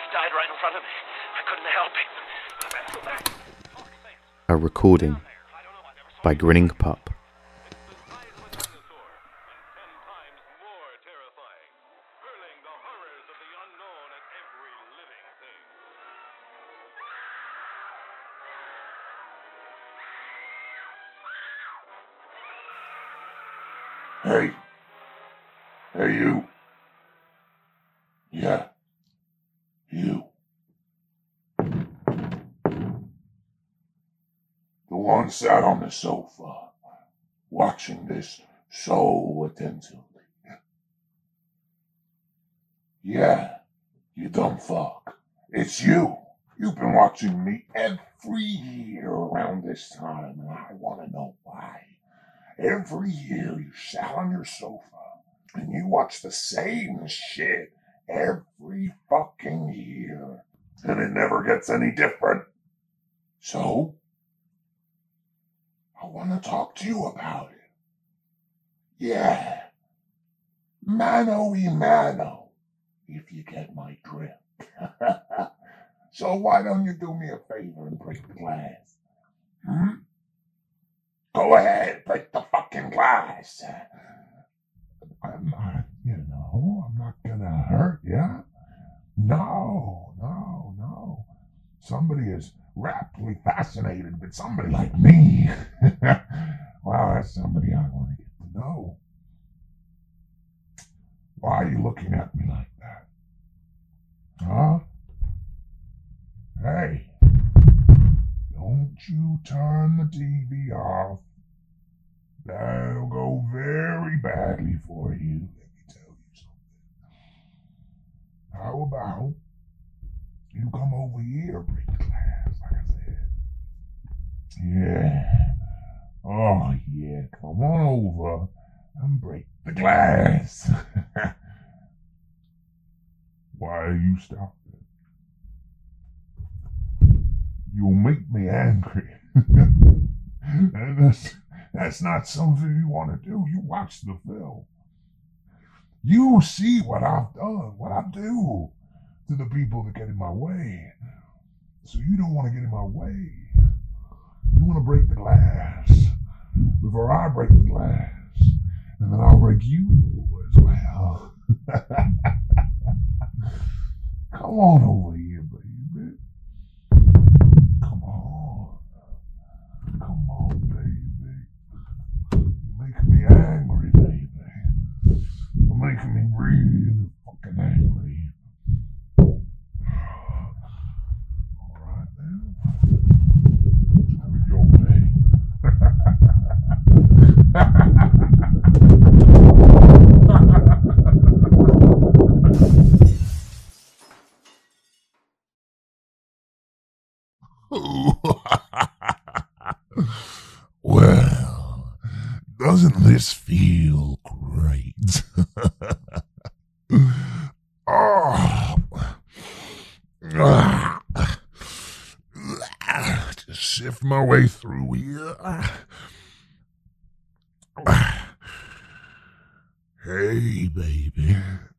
died right in front of me. I couldn't help him. A recording by Grinning Pup. Hey. Hey, you. Yeah. You. The one sat on the sofa, watching this so attentively. Yeah, you dumb fuck. It's you. You've been watching me every year around this time, and I want to know why. Every year you sat on your sofa and you watch the same shit every fucking year, and it never gets any different. So, I want to talk to you about it. Yeah. Mano-y-mano, if you get my drift. So why don't you do me a favor and break the glass? Go ahead, break the fucking glass. I'm not gonna hurt you. No. Somebody is raptly fascinated with somebody like me. Well, that's somebody I want to get to know. Why are you looking at me like that? Huh? Hey, don't you turn the TV off. That'll go very badly for you, let me tell you something. How about you come over here, break the glass, like I said. Yeah. Oh, yeah, come on over and break the glass. Why are you stopping? You'll make me angry. And that's not something you want to do. You watch the film. You see what I've done, what I do to the people that get in my way. So you don't want to get in my way. You want to break the glass before I break the glass. And then I'll break you as well. Come on over here, baby. Come on, baby. You're making me angry, baby. You're making me really fucking angry. Alright then. Have it your way. Well, doesn't this feel great? Just shift my way through here. Hey, baby.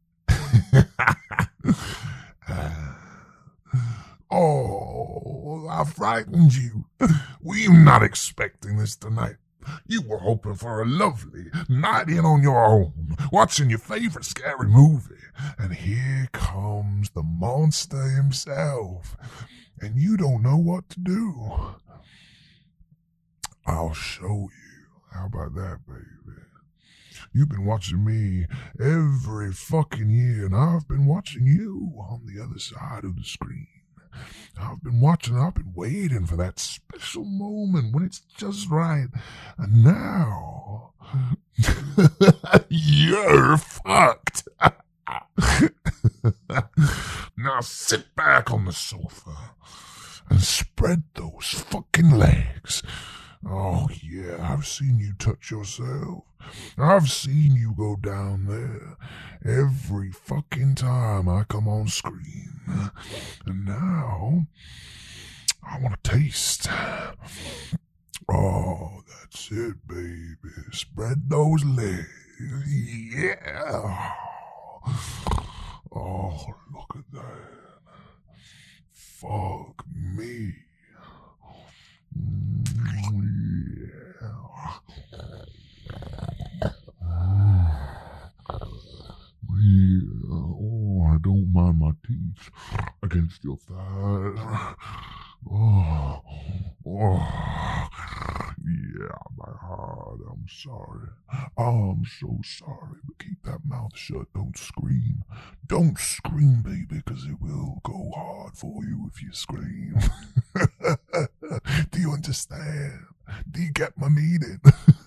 Oh, I frightened you. Were you not expecting this tonight? You were hoping for a lovely night in on your own, watching your favorite scary movie. And here comes the monster himself. And you don't know what to do. I'll show you. How about that, baby? You've been watching me every fucking year, and I've been watching you on the other side of the screen. I've been waiting for that special moment when it's just right. And now, you're fucked. Now sit back on the sofa and spread those fucking legs. Oh yeah, I've seen you touch yourself. I've seen you go down there every fucking time I come on screen. And now, I want to taste. Oh, that's it, baby. Spread those legs. Yeah. Oh, look at that. fuck me. Yeah. Oh, I don't mind my teeth against your thighs. Oh, yeah, my heart, I'm sorry. I'm so sorry, but keep that mouth shut. Don't scream. Don't scream, baby, because it will go hard for you if you scream. Do you understand? Do you get my meaning?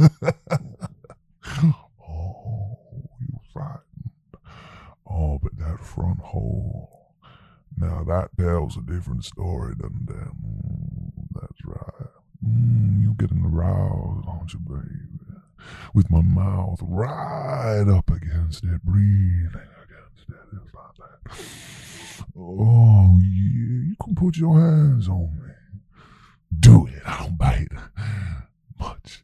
Oh, you're frightened. Oh, but that front hole. Now that tells a different story, doesn't it? That's right. You getting aroused, aren't you, baby? With my mouth right up against it, breathing against it. It's like that. Oh, yeah. You can put your hands on me. Do it. I don't bite much.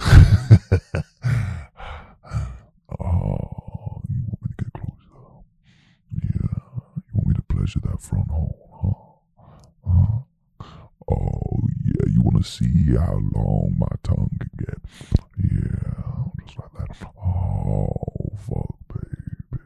Oh, you want me to get closer? Yeah. You want me to pleasure that front hole, huh? Oh, yeah. You want to see how long my tongue can get? Yeah. Just like that. Oh, fuck, baby.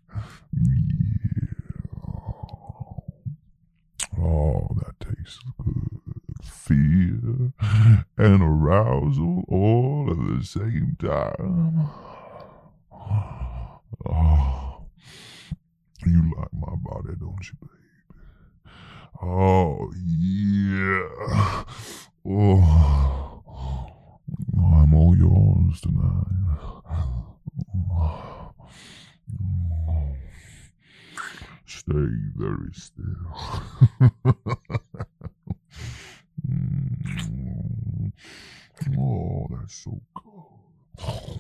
Yeah. Oh, that tastes good. Fear and arousal all at the same time. Oh, you like my body, don't you, baby? Oh, yeah. Oh, I'm all yours tonight. Stay very still. Oh, that's so cool.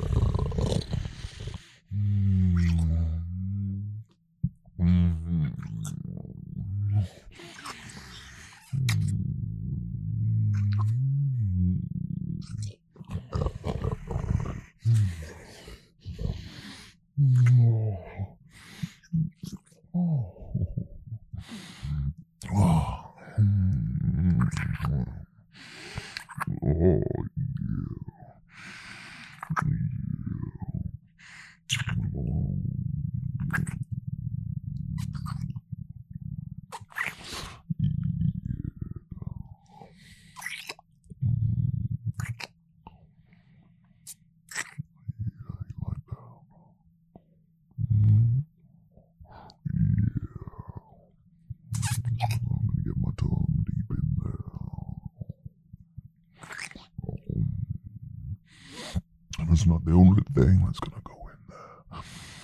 It's not the only thing that's gonna go in there.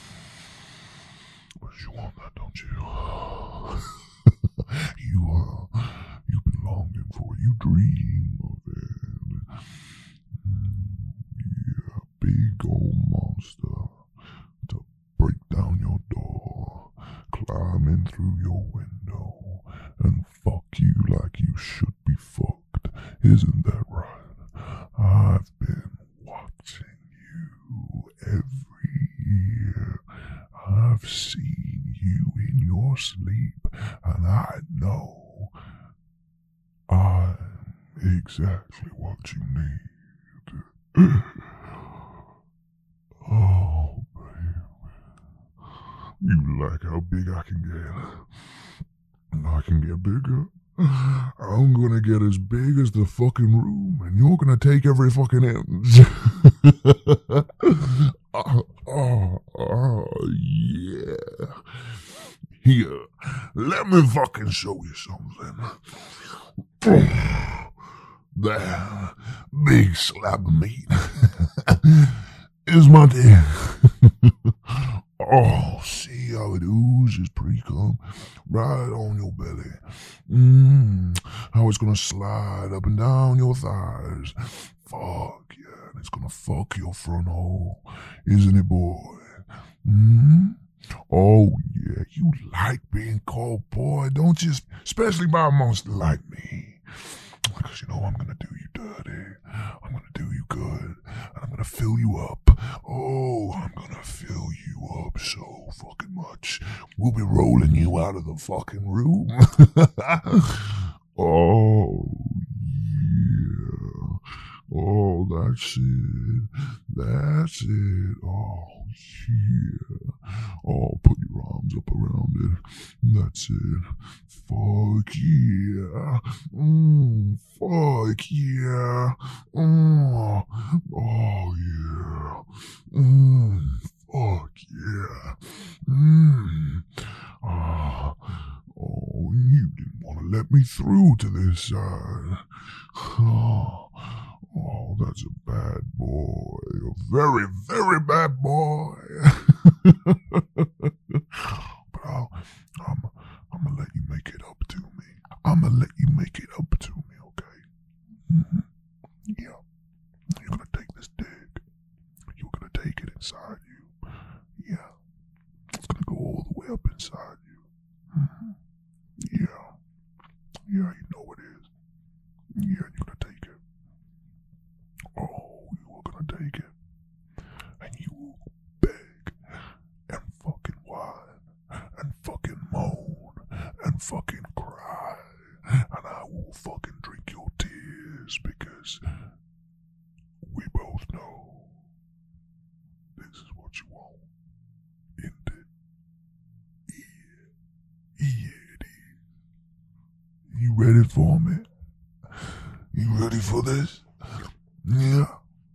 But you want that, don't you? You've been longing for it. You dream of it. Yeah, big old monster to break down your door, climb in through your window, and fuck you like you should be fucked. Isn't that right? I've been watching you every year. I've seen you in your sleep, and I know I'm exactly what you need. Oh, baby. You like how big I can get? I can get bigger. I'm gonna get as big as the fucking room, and you're gonna take every fucking inch. Yeah. Here, let me fucking show you something. There, big slab of meat is my dick. Oh, see how it oozes pre-cum right on your belly. How it's gonna slide up and down your thighs. Fuck yeah, and it's gonna fuck your front hole, isn't it, boy? Oh yeah, you like being called boy, don't you? Especially by a monster like me. Because you know I'm gonna do you dirty. I'm gonna do you good. And I'm gonna fill you up. Oh, I'm gonna fill you up so fucking much. We'll be rolling you out of the fucking room. Oh, yeah. Oh, that's it. That's it. Oh, yeah. Oh, put your arms up around it. That's it. Fuck yeah. Fuck yeah. Oh, yeah. Fuck yeah. Oh, you didn't want to let me through to this side. Oh, that's a bad boy. A very, very bad boy. But I'm gonna let you make it up to me. I'm gonna let you make it up to me, okay? Mm-hmm. Yeah. You're gonna take this dick. You're gonna take it inside you. Yeah. It's gonna go all the way up inside you. Mm-hmm. Yeah. Yeah, you know it is. Yeah, you're gonna take it. Oh, you are gonna take it. And you will beg and fucking whine and fucking moan and fucking cry. And I will fucking drink your tears because we both know this is what you want. Isn't it? Yeah. Yeah, it is. You ready for me? You ready for this? Yeah.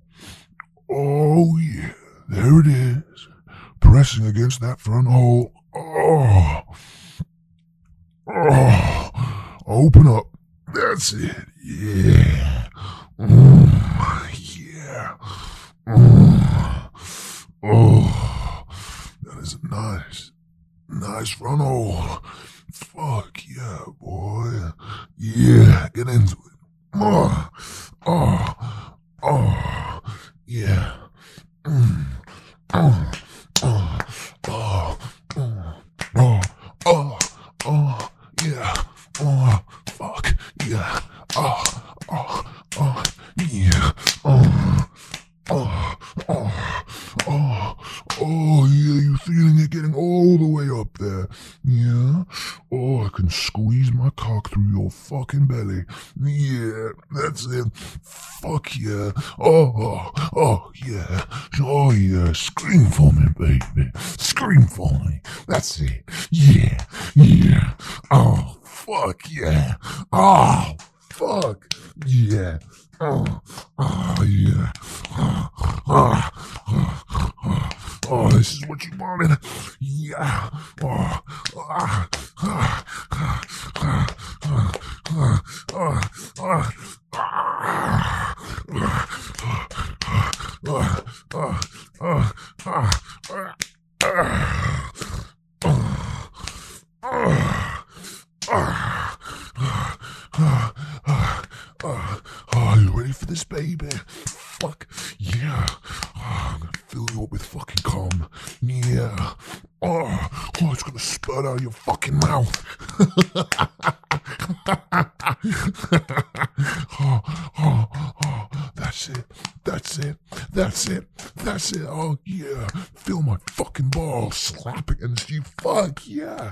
Oh, yeah. There it is. Pressing against that front hole. Oh. Oh. Open up. That's it. Yeah. Yeah. Oh. That is a nice front hole. Fuck yeah, boy. Yeah. Get into it. Oh, yeah. Yeah. Fuck, yeah. Yeah. Yeah, you feeling it getting all the way up there? Yeah. Oh, I can squeeze my cock through your fucking belly. Yeah, that's it. Fuck yeah. Oh, yeah. Oh, yeah. Scream for me, baby. Scream for me. That's it. Yeah. Oh, fuck yeah. Oh, fuck yeah. Oh, yeah. Oh, this is what you wanted. Yeah. Oh, you ready for this, baby? Fuck, yeah. Oh, I'm gonna fill you up with fucking cum. Yeah. Oh, it's gonna spurt out of your fucking mouth. That's it. Oh, yeah. Feel my fucking balls slap against you. Fuck, yeah.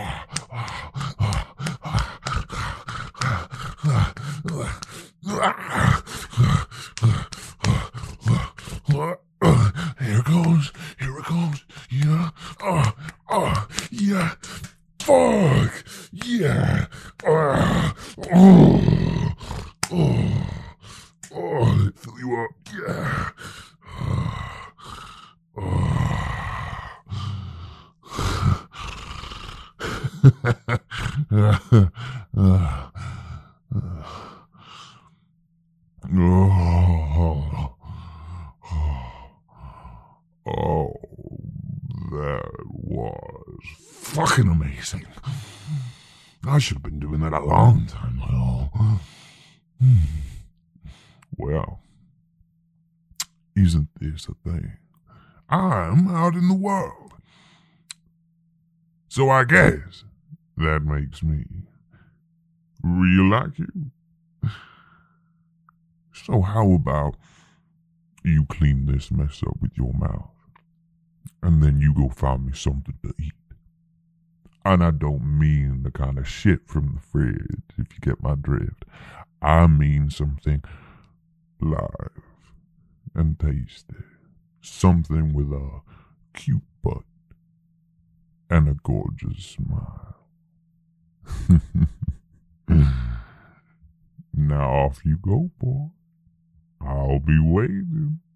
Here it goes. Yeah. Yeah. Fuck. Yeah. Fill you up. Yeah. Oh, that was fucking amazing. I should have been doing that a long time ago. Well, isn't this a thing? I'm out in the world. So I guess that makes me real like you. So how about you clean this mess up with your mouth, and then you go find me something to eat? And I don't mean the kind of shit from the fridge, if you get my drift. I mean something live and tasty. Something with a cute butt and a gorgeous smile. Now off you go, boy. I'll be waiting.